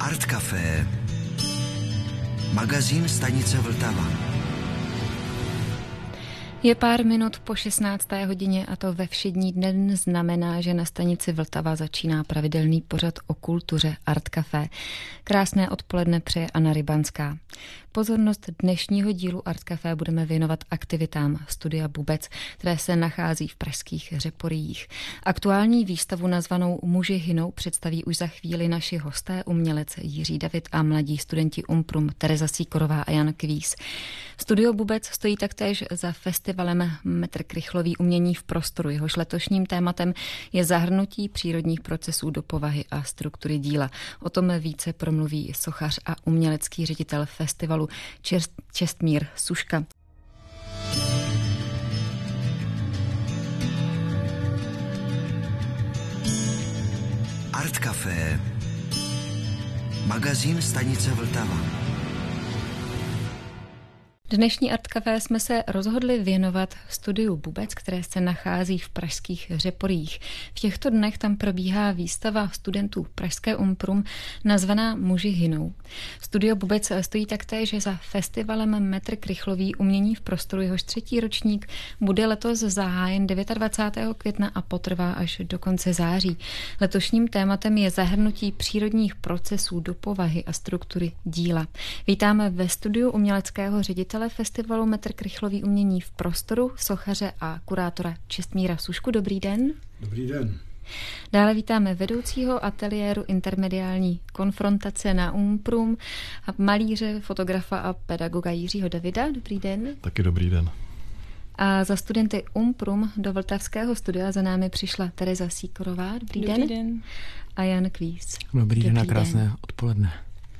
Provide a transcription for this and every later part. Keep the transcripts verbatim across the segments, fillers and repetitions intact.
Art Café, magazín stanice Vltava. Je pár minut po šestnácté hodině a to ve všední den znamená, že na stanici Vltava začíná pravidelný pořad o kultuře Art Café. Krásné odpoledne přeje Anna Rybanská. Pozornost dnešního dílu Art Café budeme věnovat aktivitám Studia Bubec, které se nachází v pražských Řeporyjích. Aktuální výstavu nazvanou Muži hynou představí už za chvíli naši hosté, umělec Jiří David a mladí studenti Umprum Tereza Sýkorová a Jan Kvíz. Studio Bubec stojí taktéž za festivalem Metr krychlový umění v prostoru. Jehož letošním tématem je zahrnutí přírodních procesů do povahy a struktury díla. O tom více promluví sochař a umělecký ředitel festivalu Čest, Čestmír Suška. Art Café, magazín stanice Vltava. Dnešní Art Café jsme se rozhodli věnovat studiu Bubec, které se nachází v pražských Řeporyjích. V těchto dnech tam probíhá výstava studentů pražské Umprum nazvaná Muži hynou. Studio Bubec stojí taktéž za festivalem Metr krychlový umění v prostoru. Jehož třetí ročník bude letos zahájen dvacátého devátého května a potrvá až do konce září. Letošním tématem je zahrnutí přírodních procesů do povahy a struktury díla. Vítáme ve studiu uměleckého ředitele festivalu Metr krychlový umění v prostoru, sochaře a kurátora Čestmíra Sušku. Dobrý den. Dobrý den. Dále vítáme vedoucího ateliéru intermediální konfrontace na Umprum a malíře, fotografa a pedagoga Jiřího Davida. Dobrý den. Taky dobrý den. A za studenty Umprum do vltavského studia za námi přišla Tereza Sýkorová. Dobrý, dobrý den. den. A Jan Kvíz. Dobrý, dobrý den a krásné den. Odpoledne.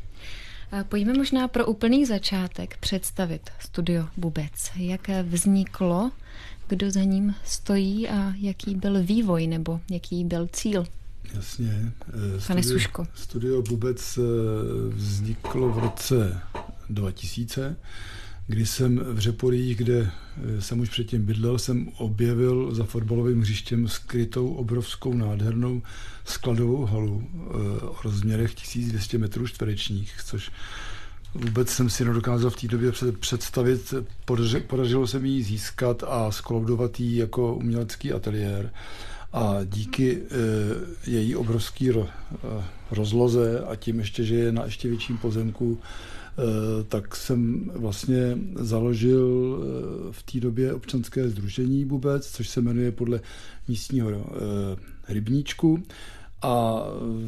Pojďme možná pro úplný začátek představit studio Bubec. Jak vzniklo, kdo za ním stojí a jaký byl vývoj nebo jaký byl cíl? Jasně. Pane studio, Suško. Studio Bubec vzniklo v roce dva tisíce, kdy jsem v Řeporyjích, kde jsem už předtím bydlel, jsem objevil za fotbalovým hřištěm skrytou obrovskou nádhernou skladovou halu o rozměrech tisíc dvě stě metrů čtverečních, což vůbec jsem si nedokázal v té době představit. Podařilo se mi ji získat a skolaudovat ji jako umělecký ateliér. A díky e, její obrovský ro, e, rozloze a tím ještě, že je na ještě větším pozemku, e, tak jsem vlastně založil e, v té době občanské sdružení Bubec, což se jmenuje podle místního e, rybníčku. A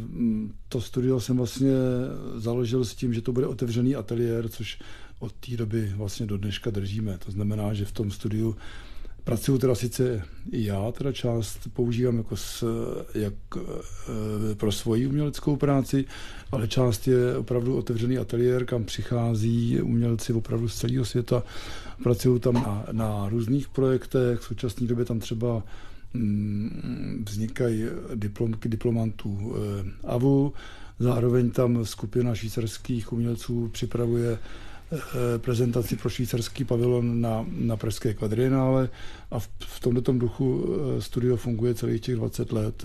to studio jsem vlastně založil s tím, že to bude otevřený ateliér, což od té doby vlastně do dneška držíme. To znamená, že v tom studiu pracuju teda sice i já, teda část používám jako s, jak pro svoji uměleckou práci, ale část je opravdu otevřený ateliér, kam přichází umělci opravdu z celého světa. Pracuju tam na, na různých projektech, v současné době tam třeba vznikají diplomky diplomantů A V U, zároveň tam skupina švýcarských umělců připravuje prezentaci pro švýcarský pavilon na, na pražské kvadrienále a v, v tomto duchu studio funguje celých těch dvacet let.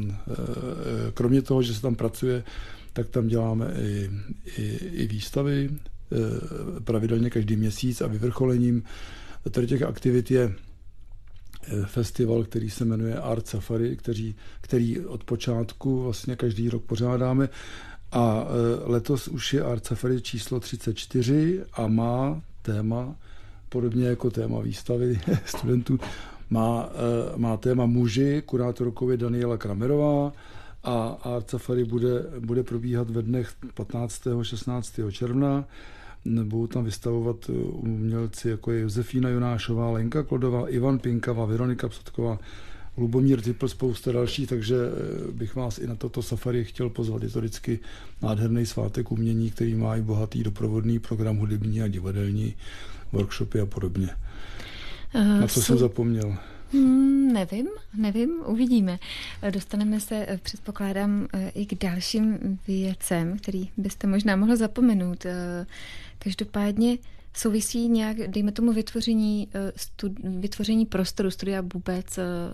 Kromě toho, že se tam pracuje, tak tam děláme i, i, i výstavy pravidelně každý měsíc a vyvrcholením tady těch aktivit je festival, který se jmenuje Art Safari, který, který od počátku vlastně každý rok pořádáme. A letos už je Art Safari číslo třicet čtyři a má téma, podobně jako téma výstavy studentů, má, má téma muži, kurátorkou je Daniela Kramerová a Art Safari bude, bude probíhat ve dnech patnáctého a šestnáctého června. Budou tam vystavovat umělci, jako je Josefína Jonášová, Lenka Klodová, Ivan Pinkava, Veronika Psotková, Lubomír Typl, spousta dalších, takže bych vás i na toto safari chtěl pozvat. Je to vždycky nádherný svátek umění, který má i bohatý doprovodný program hudební a divadelní, workshopy a podobně. Uh, na co jsou... jsem zapomněl? Hmm, nevím, nevím, uvidíme. Dostaneme se, předpokládám, i k dalším věcem, který byste možná mohl zapomenout. Každopádně souvisí nějak, dejme tomu, vytvoření, stud, vytvoření prostoru studia Bubec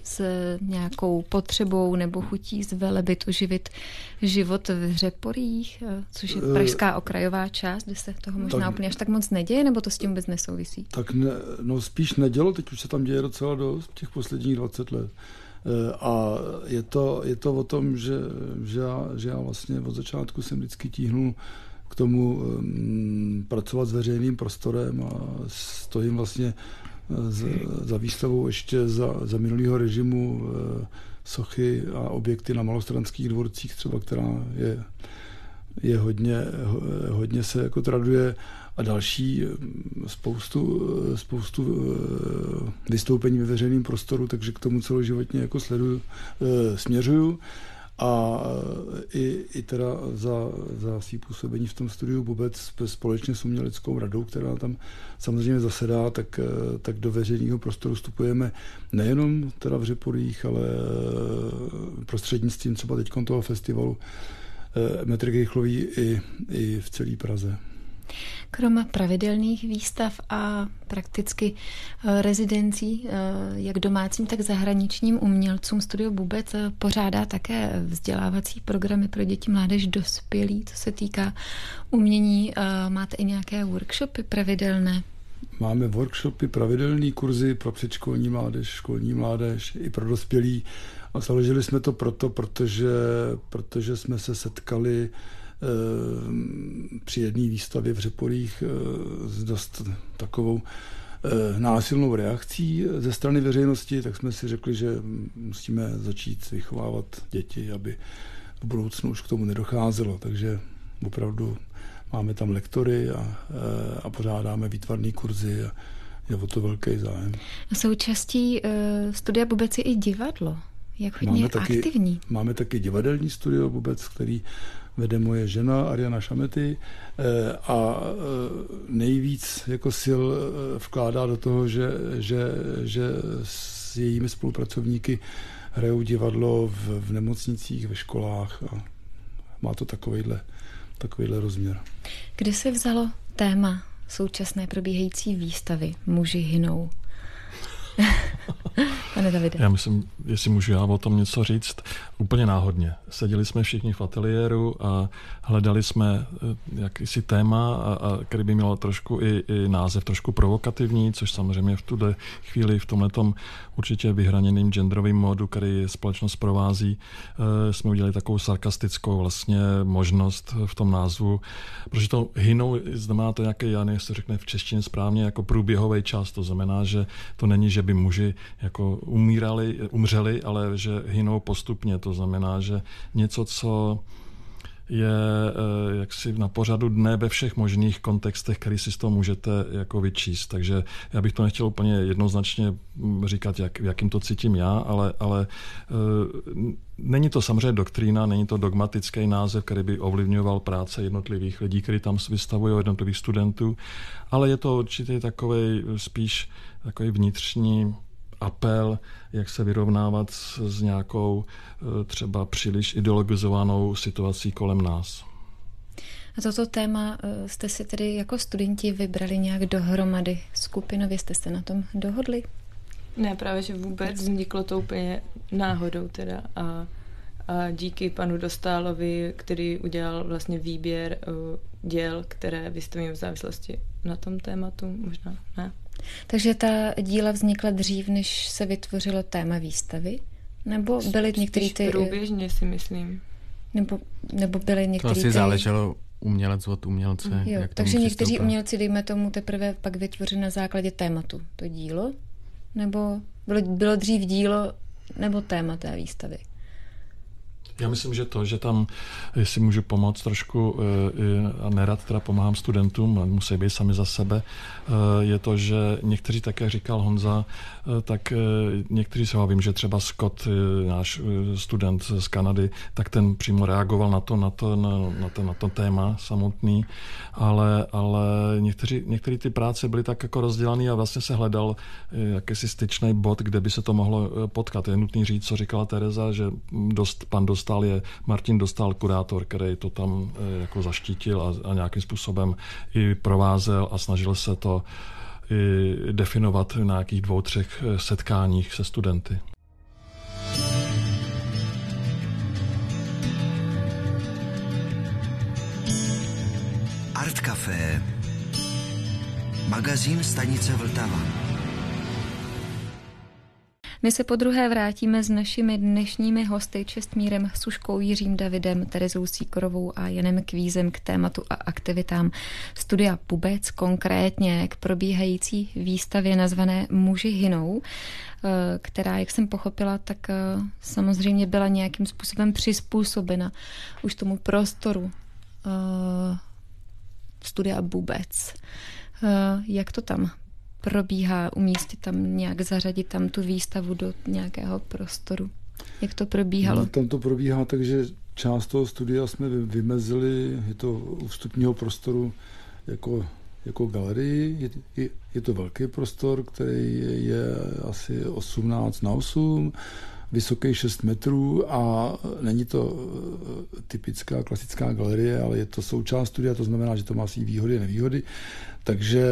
s nějakou potřebou nebo chutí zvelebit, oživit život v Řeporích, což je pražská okrajová část, kde se toho možná tak, úplně až tak moc neděje, nebo to s tím vůbec nesouvisí? Tak ne, no spíš nedělo, teď už se tam děje docela dost těch posledních dvacet let. A je to, je to o tom, že, že, já, že já vlastně od začátku jsem vždycky tíhnul k tomu um, pracovat s veřejným prostorem a stojím vlastně z, za výstavou ještě za, za minulého režimu uh, sochy a objekty na malostranských dvorcích třeba, která je, je hodně, hodně se jako traduje a další spoustu, spoustu vystoupení ve veřejném prostoru, takže k tomu celoživotně jako sleduju, směřuju. A i, i teda za, za svý působení v tom studiu Bubec společně s uměleckou radou, která tam samozřejmě zasedá, tak, tak do veřejného prostoru vstupujeme nejenom teda v Řeporích, ale prostřednictvím třeba teď toho festivalu Metr Krychlový i, i v celé Praze. Krom pravidelných výstav a prakticky rezidencí, jak domácím, tak zahraničním umělcům Studio Bubec pořádá také vzdělávací programy pro děti, mládež, dospělí, co se týká umění. Máte i nějaké workshopy pravidelné? Máme workshopy, pravidelné kurzy pro předškolní mládež, školní mládež i pro dospělí. A založili jsme to proto, protože, protože jsme se setkali při jedné výstavě v Řeporích s dost takovou násilnou reakcí ze strany veřejnosti, tak jsme si řekli, že musíme začít vychovávat děti, aby v budoucnu už k tomu nedocházelo. Takže opravdu máme tam lektory a, a pořádáme výtvarné kurzy a je o to velký zájem. Součástí uh, Studia Bubec je i divadlo. Jak hodně máme taky, aktivní. Máme taky divadelní studio Bubec, který vede moje žena Ariana Šamety a nejvíc jako sil vkládá do toho, že, že, že s jejími spolupracovníky hrajou divadlo v, v nemocnicích, ve školách a má to takovejhle, takovejhle rozměr. Kde se vzalo téma současné probíhající výstavy Muži hynou? Pane Davide. Já myslím, jestli můžu já o tom něco říct, úplně náhodně. Seděli jsme všichni v ateliéru a hledali jsme jakýsi téma, a, a který by mělo trošku i, i název trošku provokativní, což samozřejmě v tuhle chvíli v tomhletom určitě vyhraněným genderovým módu, který společnost provází, e, jsme udělali takovou sarkastickou vlastně možnost v tom názvu, protože to hynou znamená to nějaké, já nevím, se řekne v češtině správně, jako průběhový čas, to znamená, že to není, že by muži jako umírali, umřeli, ale že hynou postupně. To znamená, že něco, co je jaksi na pořadu dne ve všech možných kontextech, který si z toho můžete jako vyčíst. Takže já bych to nechtěl úplně jednoznačně říkat, jak, jakým to cítím já, ale, ale není to samozřejmě doktrína, není to dogmatický název, který by ovlivňoval práce jednotlivých lidí, kteří tam vystavují, jednotlivých studentů, ale je to určitě takovej spíš takový vnitřní apel, jak se vyrovnávat s, s nějakou třeba příliš ideologizovanou situací kolem nás. A toto téma jste si tedy jako studenti vybrali nějak dohromady skupinově, jste se na tom dohodli? Ne, právě, že vůbec vzniklo to úplně náhodou teda a, a díky panu Dostálovi, který udělal vlastně výběr uh, děl, které vystavíme v závislosti na tom tématu, možná ne. Takže ta díla vznikla dřív, než se vytvořilo téma výstavy? Nebo byly některé ty... průběžně si myslím. Nebo, nebo byly některé ty... To asi ty... záleželo umělec od umělce. Jo, jak takže někteří umělci, dejme tomu, teprve pak vytvořili na základě tématu to dílo? Nebo bylo, bylo dřív dílo nebo téma té výstavy? Já myslím, že to, že tam, jestli můžu pomoct trošku, a nerad teda pomáhám studentům, musí být sami za sebe, je to, že někteří, tak jak říkal Honza, tak někteří se vím, že třeba Scott, náš student z Kanady, tak ten přímo reagoval na to, na to, na, na to, na to téma samotný, ale, ale někteří, některé ty práce byly tak jako rozdělané a vlastně se hledal jakýsi styčný bod, kde by se to mohlo potkat. Je nutný říct, co říkala Tereza, že dost, pan Dostál je Martin Dostál, kurátor, který to tam jako zaštítil a, a nějakým způsobem i provázel a snažil se to i definovat v nějakých dvou, třech setkáních se studenty. Art Café, magazín stanice Vltava. My se podruhé vrátíme s našimi dnešními hosty Čestmírem Suškou, Jiřím Davidem, Terezou Sýkorovou a Janem Kvízem k tématu a aktivitám studia Pubec, konkrétně k probíhající výstavě nazvané Muži hynou, která, jak jsem pochopila, tak samozřejmě byla nějakým způsobem přizpůsobena už tomu prostoru studia Pubec. Jak to tam probíhá, umístit tam nějak, zařadit tam tu výstavu do nějakého prostoru? Jak to probíhalo? No, tam to probíhá tak, že část toho studia jsme vymezili, je to u vstupního prostoru jako, jako galerii, je, je, je to velký prostor, který je asi osmnáct na osm, vysoký šest metrů a není to typická klasická galerie, ale je to součást studia, to znamená, že to má svý výhody a nevýhody. Takže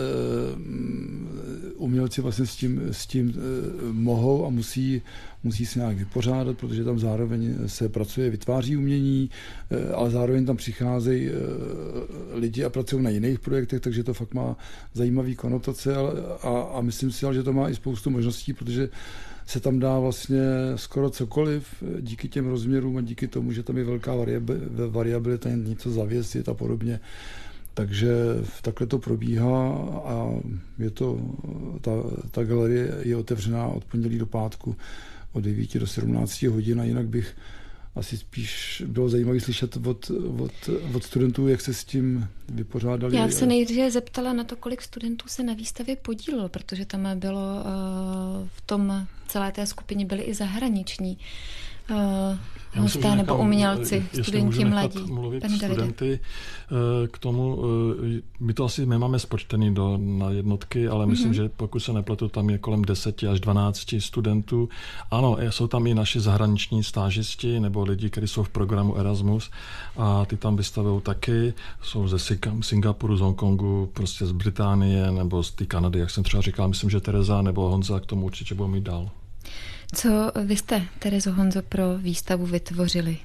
umělci vlastně s tím, s tím mohou a musí, musí se nějak vypořádat, protože tam zároveň se pracuje, vytváří umění, ale zároveň tam přicházejí lidi a pracují na jiných projektech, takže to fakt má zajímavý konotace a, a myslím si, že to má i spoustu možností, protože se tam dá vlastně skoro cokoliv díky těm rozměrům a díky tomu, že tam je velká variabilita, něco zavěsit a podobně. Takže takhle to probíhá a je to, ta, ta galerie je otevřená od pondělí do pátku od devíti do sedmnácti hodin a jinak bych asi spíš bylo zajímavé slyšet od, od, od studentů, jak se s tím vypořádali. Já se nejdříve zeptala na to, kolik studentů se na výstavě podílelo, protože tam bylo uh, v tom celé té skupině byli i zahraniční uh, hosté nebo umělci, studenti mladí. Mluvit studenty k tomu, my to asi nemáme spočtený do, na jednotky, ale myslím, mm-hmm. že pokud se nepletu, tam je kolem deseti až dvanácti studentů. Ano, jsou tam i naši zahraniční stážisti nebo lidi, kteří jsou v programu Erasmus a ty tam vystavují taky. Jsou ze Singapuru, z Hongkongu, prostě z Británie nebo z té Kanady, jak jsem třeba říkal. Myslím, že Tereza nebo Honza k tomu určitě budou mít dál. Co vy jste, Terezo, Honzo, pro výstavu vytvořili?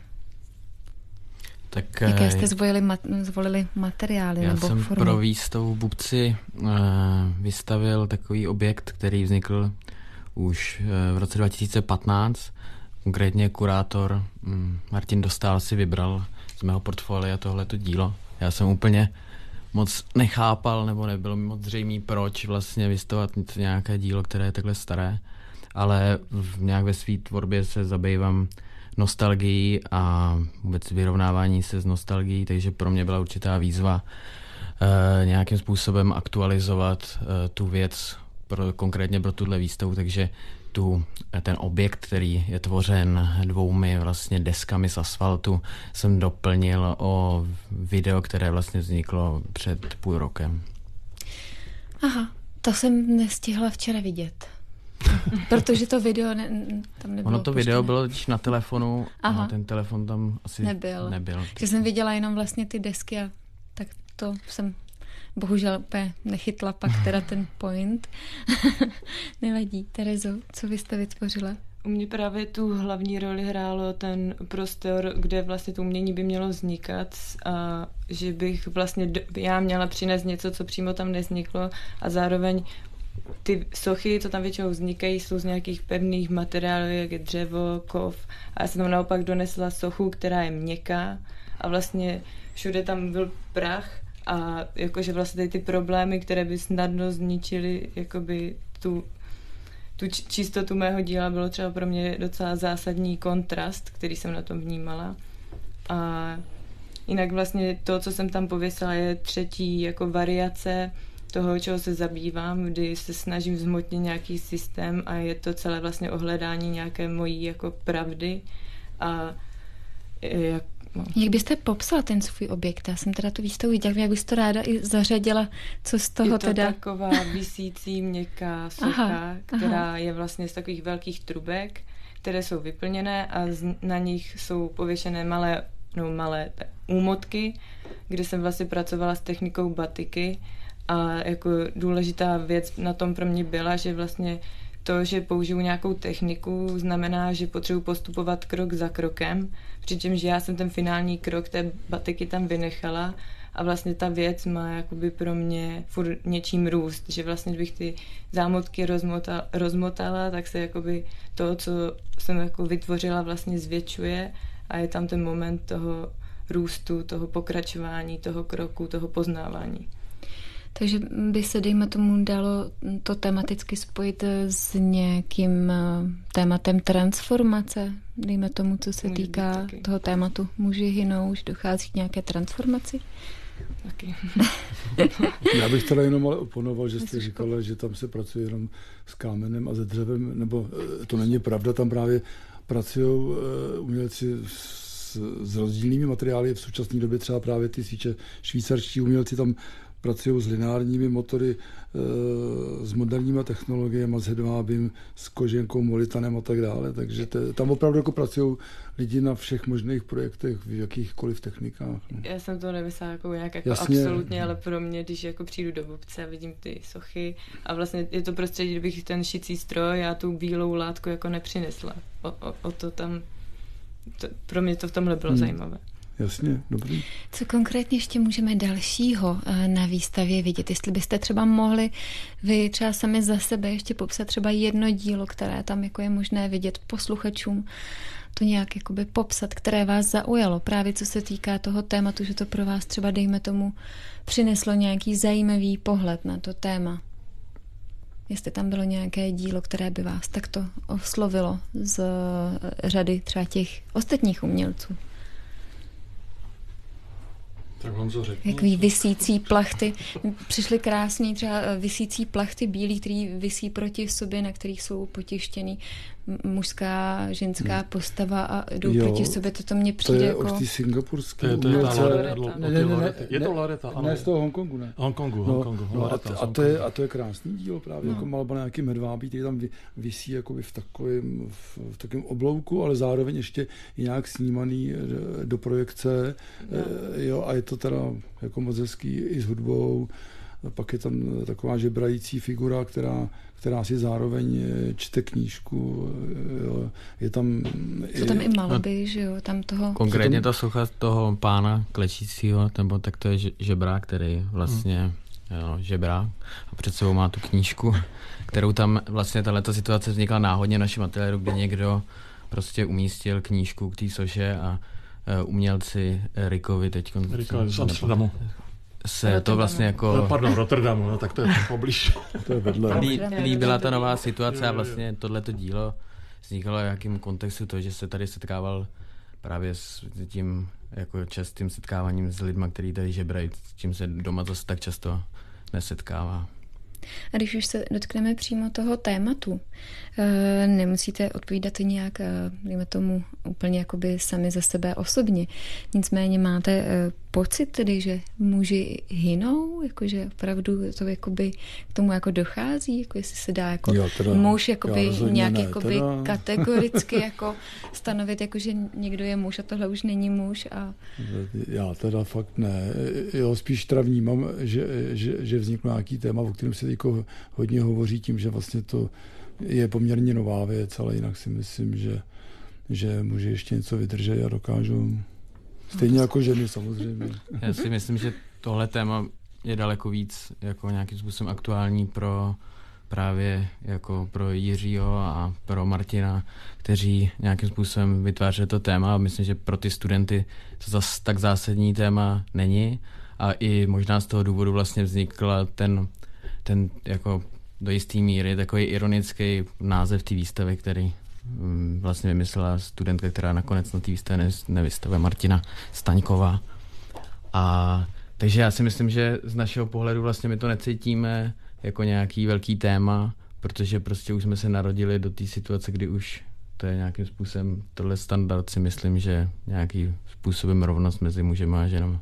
Tak, jaké jste zvolili, mat, zvolili materiály já nebo jsem formy? Pro výstavu Bubci uh, vystavil takový objekt, který vznikl už uh, v roce dva tisíce patnáct. Konkrétně kurátor um, Martin Dostál si vybral z mého portfolia tohleto dílo. Já jsem úplně moc nechápal, nebo nebylo mi moc zřejmý, proč vlastně vystavovat nějaké dílo, které je takhle staré. Ale v, nějak ve své tvorbě se zabývám nostalgií a vůbec vyrovnávání se s nostalgií, takže pro mě byla určitá výzva e, nějakým způsobem aktualizovat e, tu věc pro, konkrétně pro tuhle výstavu, takže tu, ten objekt, který je tvořen dvoumi vlastně deskami z asfaltu, jsem doplnil o video, které vlastně vzniklo před půl rokem. Aha, to jsem nestihla včera vidět. Protože to video ne, tam nebylo. Ono to puštěné. video bylo na telefonu. Aha. A ten telefon tam asi nebyl. nebyl. Že jsem viděla jenom vlastně ty desky a tak to jsem bohužel úplně nechytla pak teda ten point. Nevadí. Terezo, co vy jste vytvořila? U mě právě tu hlavní roli hrálo ten prostor, kde vlastně to umění by mělo vznikat a že bych vlastně já měla přinést něco, co přímo tam nevzniklo a zároveň ty sochy, co tam většinou vznikají, jsou z nějakých pevných materiálů, jak je dřevo, kov. A já jsem tam naopak donesla sochu, která je měkká a vlastně všude tam byl prach a jakože vlastně ty problémy, které by snadno zničily jakoby tu, tu čistotu mého díla, bylo třeba pro mě docela zásadní kontrast, který jsem na tom vnímala. A jinak vlastně to, co jsem tam pověsila, je třetí jako variace toho, čeho se zabývám, kdy se snažím zhmotnit nějaký systém a je to celé vlastně ohledání nějaké mojí jako pravdy. A jak, no. Jak byste popsala ten svůj objekt? Já jsem teda tu výstavu viděla, jak byste to ráda i zařadila, co z toho je to teda... taková visící měkká socha, aha, která aha. je vlastně z takových velkých trubek, které jsou vyplněné a z, na nich jsou pověšené malé, no malé tak, úmotky, kde jsem vlastně pracovala s technikou batiky. A jako důležitá věc na tom pro mě byla, že vlastně to, že použiju nějakou techniku, znamená, že potřebuji postupovat krok za krokem, přičemž já jsem ten finální krok té batiky tam vynechala a vlastně ta věc má jakoby pro mě furt něčím růst, že vlastně kdybych ty zámotky rozmotala, rozmotala tak se jakoby to, co jsem jako vytvořila, vlastně zvětšuje a je tam ten moment toho růstu, toho pokračování, toho kroku, toho poznávání. Takže by se, dejme tomu, dalo to tematicky spojit s nějakým tématem transformace, dejme tomu, co se Může týká toho tématu muži hynou, už dochází k nějaké transformaci? Taky. Já bych teda jenom ale oponoval, že jste říkala, že tam se pracuje jenom s kámenem a se dřevem, nebo to není pravda, tam právě pracují umělci s, s rozdílnými materiály, v současné době třeba právě ty svíče švýcarští umělci tam pracují s lineárními motory, s moderníma technologiemi, s hedvábím, s koženkou, molitanem a tak dále. Takže te, tam opravdu jako pracují lidi na všech možných projektech, v jakýchkoliv technikách. No. Já jsem to nemyslela jako nějak jako absolutně, ale pro mě, když jako přijdu do Bubce a vidím ty sochy a vlastně je to prostředí, kdybych ten šicí stroj a tu bílou látku jako nepřinesla. O, o, o to tam, to, pro mě to v tomhle bylo hmm. zajímavé. Jasně, dobrý. Co konkrétně ještě můžeme dalšího na výstavě vidět? Jestli byste třeba mohli vy třeba sami za sebe ještě popsat třeba jedno dílo, které tam jako je možné vidět posluchačům, to nějak jakoby popsat, které vás zaujalo, právě co se týká toho tématu, že to pro vás třeba, dejme tomu, přineslo nějaký zajímavý pohled na to téma. Jestli tam bylo nějaké dílo, které by vás takto oslovilo z řady třeba těch ostatních umělců. Tak Honzo, řekni. Jaký visící plachty. Přišly krásný třeba visící plachty bílý, který visí proti sobě, na kterých jsou potištěný mužská, ženská hmm. postava a jdou jo, proti sobě. To, to mně přijde to je jako... od té singapurské to je, to je umělce. Loreta. Ne, ne, ne, ne, je to Loreta, ano. Ne, z toho Hongkongu, ne. Hongkongu, no, Hongkongu. No, Loreta, a, a, to je, a to je krásný dílo právě, no. Jako malba nějaký medvábí, který tam visí jakoby v takovém v, v takovém oblouku, ale zároveň ještě i nějak snímaný do projekce. No. Jo, a je to teda jako moc hezký i s hudbou. Pak je tam taková žebrající figura, která, která si zároveň čte knížku. Jo. Je tam... Jsou tam i malby, že jo? Tam toho... Konkrétně ta socha toho pána klečícího, nebo tak to je žebrák, který vlastně hmm. jo, žebrák a před sebou má tu knížku, kterou tam vlastně tato situace vznikla náhodně v našem ateliéru, kde někdo prostě umístil knížku k té soše a uh, umělci Rickovi teď... Rickovi z Amsterdamu. Se to vlastně jako... No, pardon, Rotterdamu, no, tak to je poblíž. To je vedle. Lí, líbila ta nová situace a vlastně tohleto dílo vznikalo v jakým kontextu to, že se tady setkával právě s tím jako častým setkáváním s lidma, kteří tady žebrají, s čím se doma zase tak často nesetkává. A když už se dotkneme přímo toho tématu, nemusíte odpovídat nějak, dejme tomu, úplně jakoby sami za sebe osobně. Nicméně máte pocit tedy, že muži hynou, jakože opravdu to jakoby k tomu jako dochází, jako jestli se dá jako jo, teda, muž jakoby nějak ne, jakoby teda. kategoricky jako stanovit, jakože někdo je muž a tohle už není muž. A... Já teda fakt ne. Jo, spíš teda vnímám, že, že, že vzniklo nějaký téma, o kterém se jako hodně hovoří tím, že vlastně to je poměrně nová věc, ale jinak si myslím, že, že muži ještě něco vydrží a dokážou. Stejně no, jako ženy samozřejmě. Já si myslím, že tohle téma je daleko víc jako nějakým způsobem aktuální pro právě jako pro Jiřího a pro Martina, kteří nějakým způsobem vytváří to téma a myslím, že pro ty studenty to zase tak zásadní téma není a i možná z toho důvodu vlastně vznikla ten, ten jako do jisté míry takový ironický název té výstavy, který vlastně vymyslela studentka, která nakonec na té výstavě nevystavuje, Martina Staňková. A takže já si myslím, že z našeho pohledu vlastně my to necítíme jako nějaký velký téma, protože prostě už jsme se narodili do té situace, kdy už to je nějakým způsobem, tohle standard si myslím, že nějakým způsobem rovnost mezi mužem a ženou.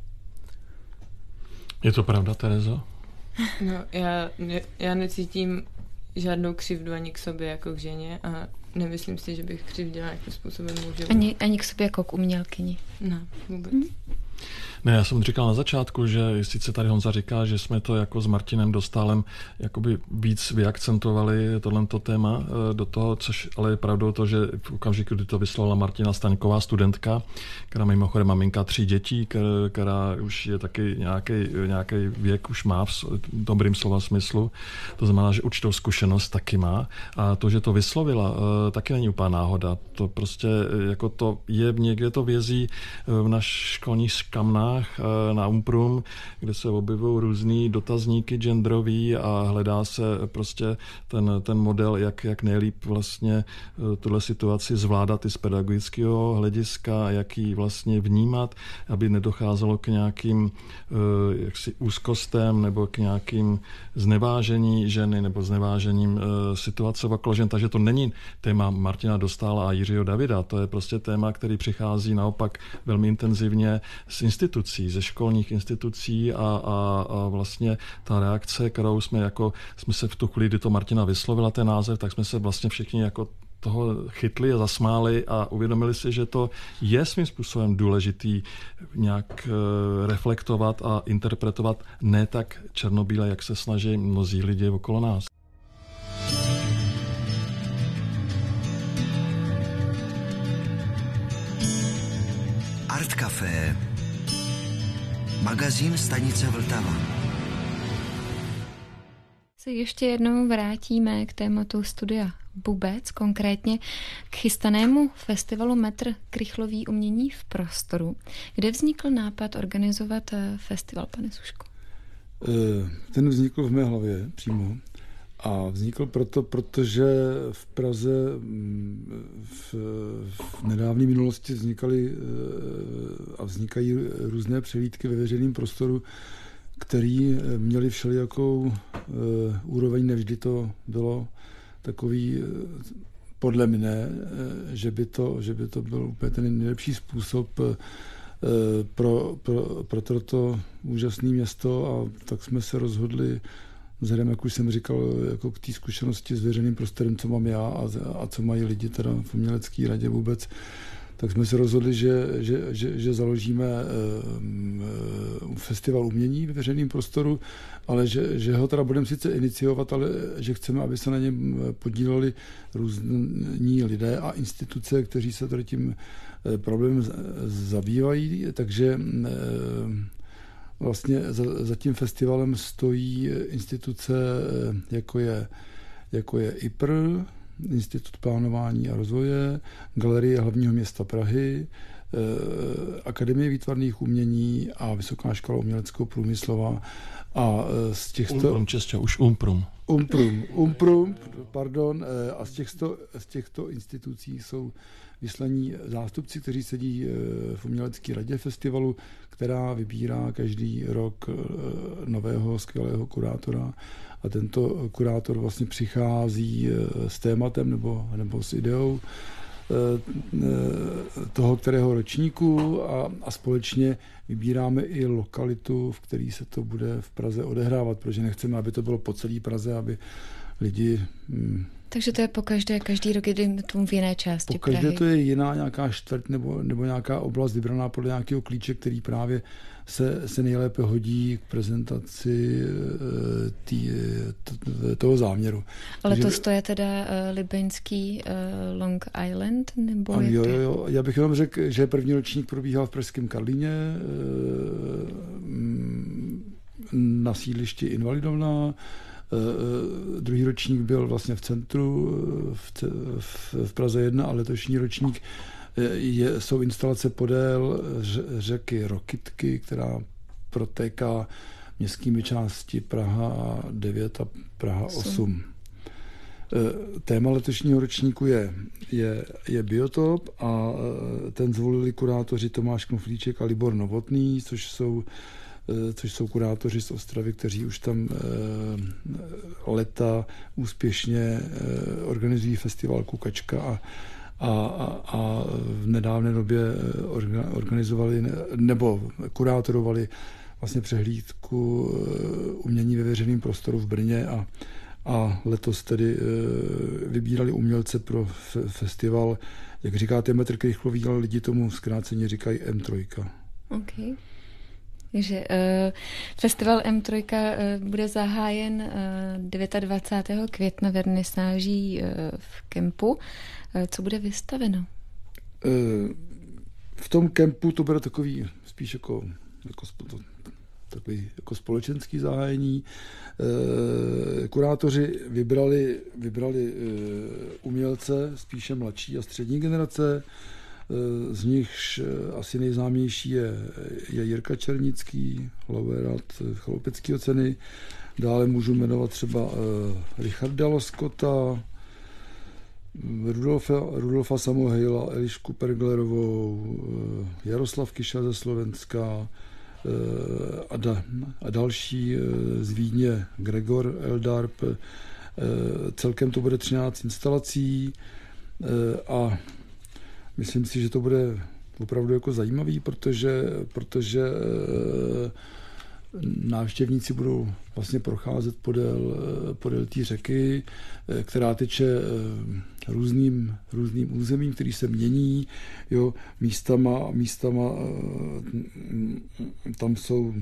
Je to pravda, Terezo? No, já, já necítím žádnou křivdu ani k sobě jako k ženě a nemyslím si, že bych křivdila nějakým způsobem mužem. Ani, ani k sobě jako k umělkyni. Ne, vůbec. Hmm. Ne, já jsem říkal na začátku, že sice tady Honza říká, že jsme to jako s Martinem Dostálem jakoby víc vyakcentovali tohleto téma do toho, což ale je pravdou to, že v okamžiku, kdy to vyslovila Martina Staňková, studentka, která mimochodem maminka tří dětí, která už je taky nějaký, nějaký věk, už má v dobrým slova smyslu, to znamená, že určitou zkušenost taky má a to, že to vyslovila, taky není úplná náhoda. To prostě jako to je, někde to vězí v našich školních kamnách na Umprum, kde se objevují různý dotazníky genderový a hledá se prostě ten, ten model, jak, jak nejlíp vlastně tuhle situaci zvládat i z pedagogického hlediska, jak ji vlastně vnímat, aby nedocházelo k nějakým jaksi úzkostem nebo k nějakým znevážení ženy nebo znevážením situace okolo žen. Takže to není téma Martina Dostála a Jiřího Davida, to je prostě téma, který přichází naopak velmi intenzivně z institucí, ze školních institucí a, a, a vlastně ta reakce, kterou jsme jako, jsme se v tu chvíli, kdy to Martina vyslovila ten název, tak jsme se vlastně všichni jako toho chytli a zasmáli a uvědomili si, že to je svým způsobem důležitý nějak reflektovat a interpretovat ne tak černobíle, jak se snaží mnozí lidi okolo nás. Art Café, magazín stanice Vltava. Se ještě jednou vrátíme k tématu studia Bubec, konkrétně k chystanému festivalu Metr krychlový umění v prostoru. Kde vznikl nápad organizovat festival, pane Suško? Ten vznikl v mé hlavě přímo. A vznikl proto, protože v Praze v, v nedávné minulosti vznikaly a vznikají různé přehlídky ve veřejném prostoru, který měli všelijakou úroveň, nevždy to bylo takový, podle mne, že by to, že by to byl úplně ten nejlepší způsob pro, pro, pro toto úžasné město a tak jsme se rozhodli vzhledem, jak už jsem říkal, jako k té zkušenosti s veřejným prostorem, co mám já a, a co mají lidi teda v umělecké radě vůbec, tak jsme se rozhodli, že, že, že, že založíme uh, festival umění ve veřejném prostoru, ale že, že ho teda budeme sice iniciovat, ale že chceme, aby se na něm podíleli různí lidé a instituce, kteří se tady tím problémem zabývají, takže uh, vlastně za, za tím festivalem stojí instituce, jako je, jako je I P R, Institut plánování a rozvoje, Galerie hlavního města Prahy, Akademie výtvarných umění a Vysoká škola uměleckou průmyslová. A z těchto... Umprum, čestě, už Umprum. Umprum, Umprum, pardon. A z těchto, z těchto institucí jsou vyslaní zástupci, kteří sedí v umělecké radě festivalu, která vybírá každý rok nového skvělého kurátora. A tento kurátor vlastně přichází s tématem nebo, nebo s ideou toho, kterého ročníku a, a společně vybíráme i lokalitu, v který se to bude v Praze odehrávat, protože nechceme, aby to bylo po celé Praze, aby lidi... Hm, Takže to je po každé, každý rok je tomu v jiné části po každé Prahy. To je jiná nějaká čtvrť nebo, nebo nějaká oblast vybraná podle nějakého klíče, který právě se, se nejlépe hodí k prezentaci tý, toho záměru. Ale Takže, to je teda uh, libeňský uh, Long Island? Nebo a jo, jaké? jo, já bych jenom řekl, že první ročník probíhal v pražském Karlíně na sídlišti Invalidovna. Uh, druhý ročník byl vlastně v centru v, v, v Praze jedna a letošní ročník je, jsou instalace podél řeky Rokytky, která protéká městskými části Praha devět a Praha osm. Uh, téma letošního ročníku je, je, je biotop a ten zvolili kurátoři Tomáš Knoflíček a Libor Novotný, což jsou což jsou kurátoři z Ostravy, kteří už tam e, leta úspěšně e, organizují festival Kukačka a, a, a v nedávné době organizovali nebo kurátorovali vlastně přehlídku umění ve veřejném prostoru v Brně a, a letos tedy e, vybírali umělce pro f- festival, jak říkáte, Metr krychlový, ale lidi tomu zkráceně říkají M tři. Okay. Takže uh, festival M tři uh, bude zahájen uh, dvacátého devátého května vernisáží uh, v kempu. Uh, co bude vystaveno? Uh, v tom kempu to bude takový spíš jako, jako to, takový jako společenský zahájení. Uh, kurátoři vybrali, vybrali uh, umělce spíše mladší a střední generace. Z nichž asi nejznámější je, je Jirka Černický, laureát Chaloupeckého ceny. Dále můžu jmenovat třeba uh, Richarda Loskota, Rudolfa, Rudolfa Samohejla, Elišku Perglerovou, uh, Jaroslav Kyša ze Slovenska uh, a, da, a další uh, z Vídně Gregor Eldarp. Uh, celkem to bude třináct instalací uh, a myslím si, že to bude opravdu jako zajímavý, protože, protože návštěvníci budou vlastně procházet podél, podél té řeky, která teče různým, různým územím, který se mění. Jo, místama, místama tam jsou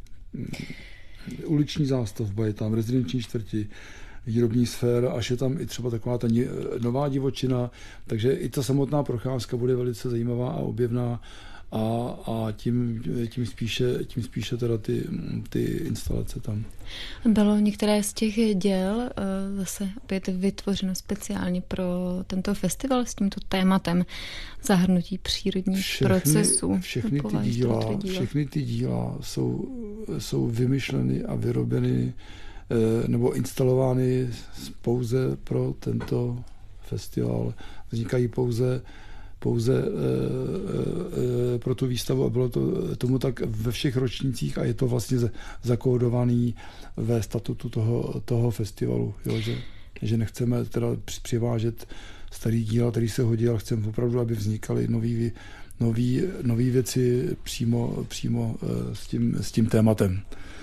uliční zástavba, je tam rezidenční čtvrti, výrobní sféra, až je tam i třeba taková ta nová divočina, takže i ta samotná procházka bude velice zajímavá a objevná a, a tím, tím, spíše, tím spíše teda ty, ty instalace tam. Bylo některé z těch děl zase opět vytvořeno speciálně pro tento festival s tímto tématem zahrnutí přírodních všechny, procesů. Všechny ty, díla, všechny ty díla jsou, jsou vymyšleny a vyrobeny nebo instalovány pouze pro tento festival. Vznikají pouze, pouze e, e, pro tu výstavu a bylo to tomu tak ve všech ročnících a je to vlastně zakódovaný ve statutu toho, toho festivalu. Jo, že, že nechceme teda přivážet starý díla, který se hodí, ale chceme opravdu, aby vznikaly nový, nový, nový věci přímo, přímo s tím, s tím tématem.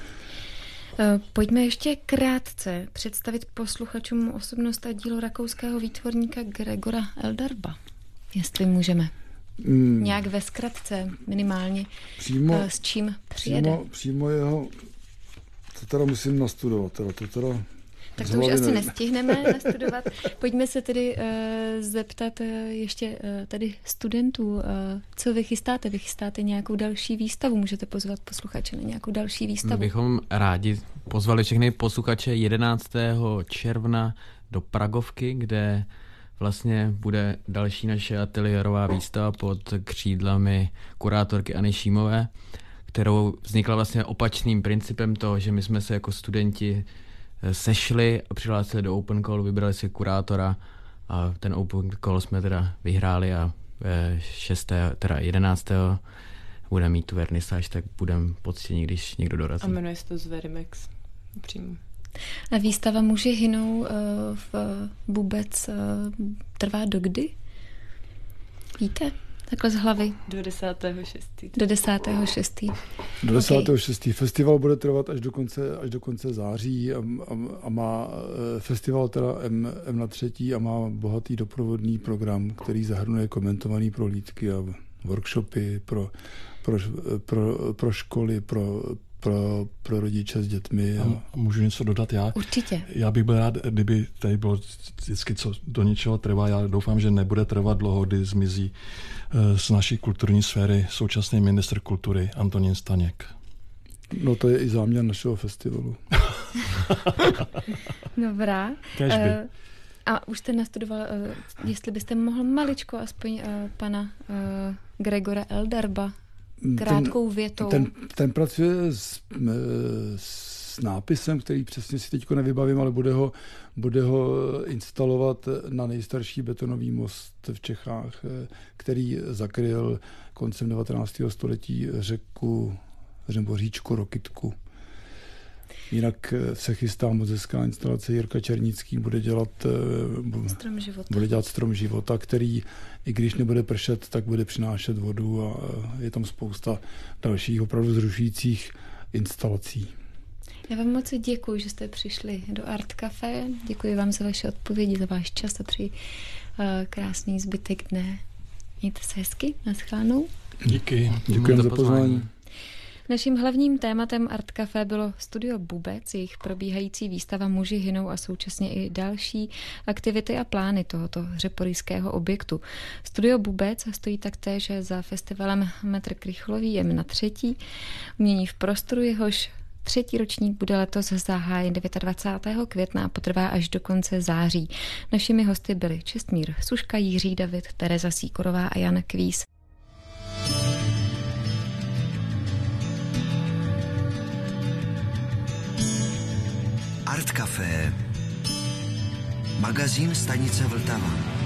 Pojďme ještě krátce představit posluchačům osobnost a dílo rakouského výtvarníka Gregora Eldarba, jestli můžeme. Mm. Nějak ve zkratce, minimálně, přímo, s čím přijede. Přímo, přímo jeho, to teda musím nastudovat, teda, to teda... Tak to už asi nestihneme nastudovat. Pojďme se tedy uh, zeptat uh, ještě uh, tady studentů, uh, co vy chystáte? Vy chystáte nějakou další výstavu? Můžete pozvat posluchače na nějakou další výstavu? My bychom rádi pozvali všechny posluchače jedenáctého června do Pragovky, kde vlastně bude další naše ateliérová výstava pod křídlami kurátorky Anny Šímové, kterou vznikla vlastně opačným principem toho, že my jsme se jako studenti sešli a přihlásili do Open Call, vybrali si kurátora a ten Open Call jsme teda vyhráli a šestého teda jedenáctého budeme mít tu vernisáž, tak budeme poctěni, když někdo dorazí. A jmenuje se to Zverimex přímo. A výstava Muži hynou uh, v vůbec uh, trvá do kdy? Víte? Takhle z hlavy. Do desátého šestého Do desátého šestého Do desátého šestého Okay. Festival bude trvat až do konce, až do konce září a, a, a má festival teda M, M na třetí a má bohatý doprovodný program, který zahrnuje komentované prohlídky a workshopy pro, pro, pro, pro školy, pro Pro, pro rodiče s dětmi. A můžu něco dodat já? Určitě. Já bych byl rád, kdyby tady bylo vždycky, co do něčeho trvá. Já doufám, že nebude trvat dlouho, kdy zmizí z naší kulturní sféry současný ministr kultury Antonín Staněk. No to je i záměr našeho festivalu. Dobrá. Kéž by. Uh, a už jste nastudoval, uh, jestli byste mohl maličko aspoň uh, pana uh, Gregora Eldarba krátkou větou. Ten, ten pracuje s, s nápisem, který přesně si teďko nevybavím, ale bude ho, bude ho instalovat na nejstarší betonový most v Čechách, který zakryl koncem devatenáctého století řeku nebo říčku Rokytku. Jinak se chystá moc hezká instalace. Jirka Černický bude dělat Strom života. bude dělat Strom života, který, i když nebude pršet, tak bude přinášet vodu a je tam spousta dalších opravdu zrušujících instalací. Já vám moc děkuji, že jste přišli do Art Café. Děkuji vám za vaše odpovědi, za váš čas a přeji uh, krásný zbytek dne. Mějte se hezky, naschledanou. Díky. Děkuji za pozvání. Naším hlavním tématem Art Café bylo Studio Bubec, jejich probíhající výstava Muži hynou a současně i další aktivity a plány tohoto řeporyjského objektu. Studio Bubec stojí taktéž za festivalem Metr krychlový jem na třetí. Umění v prostoru, jehož třetí ročník bude letos zahájen dvacátého devátého května a potrvá až do konce září. Našimi hosty byli Čestmír Suška, Jiří David, Tereza Sýkorová a Jan Kvíz. Art Café, magazín stanice Vltava.